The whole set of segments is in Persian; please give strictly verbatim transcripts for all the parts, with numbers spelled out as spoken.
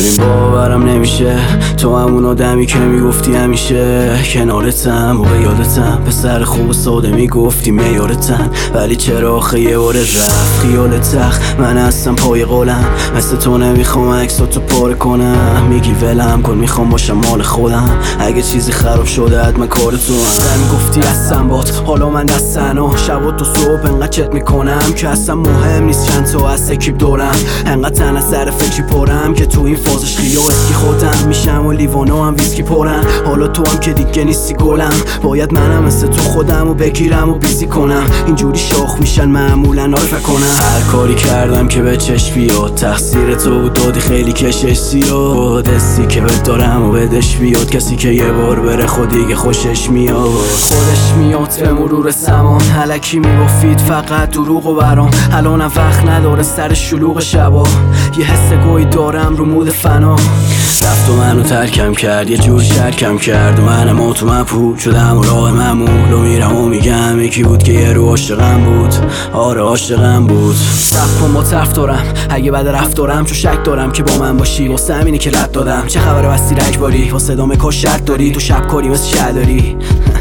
ببین باورم نمیشه تو همون آدمی که میگفتی همیشه کنارتم، موقع یادتم پسر خوب ساده میگفتی میارتن، ولی چرا آخه یه باره رفت خیال تخ. من هستم پای قولم، مثل تو نمیخوام عکساتو پاره کنم. میگی ولم کن میخوام باشم مال خودم، اگه چیزی خراب شده حتما کار تو هم. میگفتی هستم بات، حالا من دستن و شب و تو صبح انقدر چت میکنم که اصلا مهم نیست چند تا از اکیپ دورم. انقدر تن از سر فکری پرم که تو این فازش خیلی اسکی خودم میشم و لیوانا هم ویسکی پرن. حالا تو هم که دیگه نیستی گلم، باید منم مثل تو خودم و بگیرم و بیزی کنم. اینجوری شاخ میشن معمولا عارفه کنم. هر کاری کردم که به چشم بیاد تقصیر تو بود، دادی خیلی کشش زیاد. حسی که بهت دارم و بدش بیاد، کسی که یه بار بره خود دیگه خوشش میاد. خودش میاد به مرور زمان، الکی میگفید فقط دروغ و برام. الانم وقت نداره سر شلوغ شبا، یه حس گوی دارم رو مود فنا. رفت و منو ترکم کرد، یه جور شرکم کرد و منم و تو مبهوت شدم و راه معمول و میرم و میگم یکی بود که یه رو عاشقم بود. آره عاشقم بود. رفت کن با طرف دارم اگه بعد رفتارم، چون شک دارم که با من باشی، واسه همینه که رد دادم. چه خبره بستی رجباری واسه دامه کاش شرط داری، تو شب کاری مثل شهر داری.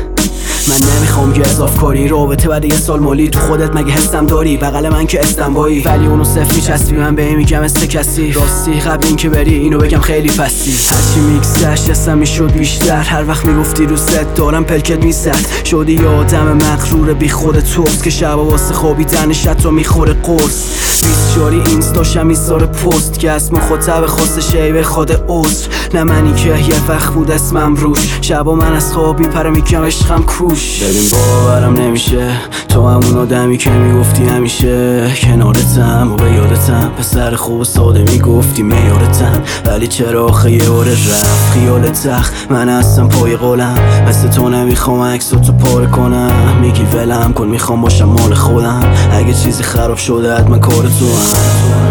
من نمیخوام یه اضاف کاری، رابطه بعد یه سال مالی تو خودت مگه حسم داری؟ بغل من که استنبایی ولی اونو صفر میچسبی، من به میگم مثل کسی راستی. قبل این که بری اینو بگم خیلی پستی، هرچی میگذشت حسم میشد بیشتر. هر وقت میگفتی دوست دارم پلکت میزد، شدی یه آدم مغرور بی خود توست که شبا واسه خوابیدنش حتی میخوره قرص. بیست جاری اینستاشم میذاره پست که اسم مخاطب خاص شیبه خود عذر. نه منی که یه وقت بود اسمم روش، شبا من از خواب میپرم میگم عشقم کوش. ببین باورم نمیشه تو همون آدمی که میگفتی همیشه کنارتم، موقع یادتم پسر خوب ساده میگفتی میارتن، ولی چرا آخه یه باره رفت خیال تخ. من هستم پای قولم، مثل تو نمیخوام عکساتو پاره کنم. میگی ولم کن میخوام باشم مال خودم، اگه چیزی خراب شده حتما کار تو هم.